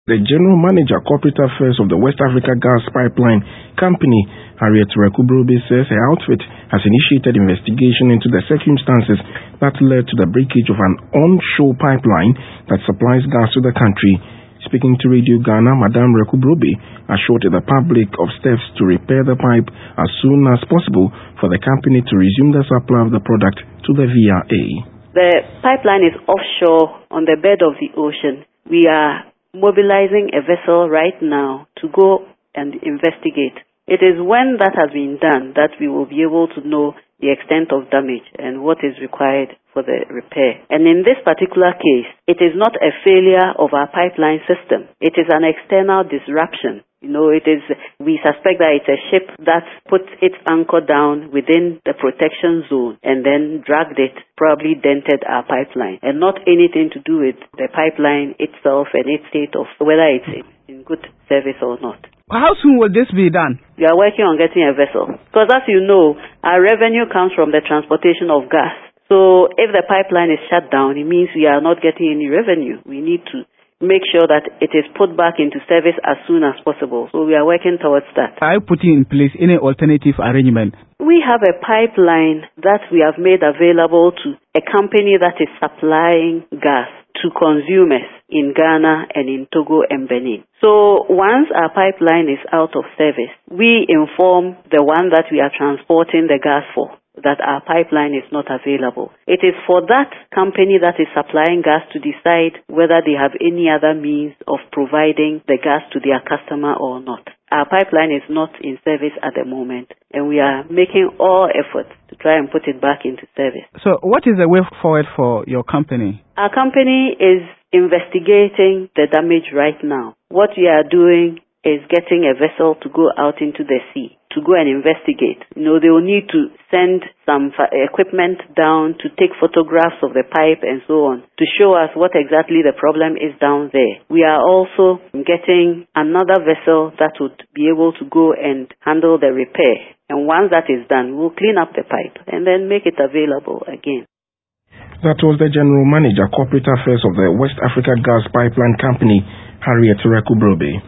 The General Manager, Corporate Affairs of the West Africa Gas Pipeline Company, Harriet Rekubrobe, says her outfit has initiated investigation into the circumstances that led to the breakage of an onshore pipeline that supplies gas to the country. Speaking to Radio Ghana, Madame Rekubrobe assured the public of steps to repair the pipe as soon as possible for the company to resume the supply of the product to the VRA. The pipeline is offshore on the bed of the ocean. We are mobilizing a vessel right now to go and investigate. It is when that has been done that we will be able to know the extent of damage and what is required for the repair. And in this particular case, it is not a failure of our pipeline system. It is an external disruption. We suspect that it's a ship that put its anchor down within the protection zone and then dragged it, probably dented our pipeline, and not anything to do with the pipeline itself and its state of whether it's in good service or not. How soon will this be done? We are working on getting a vessel. Because as you know, our revenue comes from the transportation of gas. So if the pipeline is shut down, it means we are not getting any revenue. We need to make sure that it is put back into service as soon as possible. So we are working towards that. Are you putting in place any alternative arrangement? We have a pipeline that we have made available to a company that is supplying gas to consumers in Ghana and in Togo and Benin. So once our pipeline is out of service, we inform the one that we are transporting the gas for that our pipeline is not available. It is for that company that is supplying gas to decide whether they have any other means of providing the gas to their customer or not. Our pipeline is not in service at the moment, and we are making all efforts to try and put it back into service. So what is the way forward for your company? Our company is investigating the damage right now. What we are doing is getting a vessel to go out into the sea to go and investigate. They will need to send some equipment down to take photographs of the pipe and so on to show us what exactly the problem is down there. We are also getting another vessel that would be able to go and handle the repair. And once that is done, we'll clean up the pipe and then make it available again. That was the General Manager, Corporate Affairs of the West Africa Gas Pipeline Company, Harriet Rekubrobe.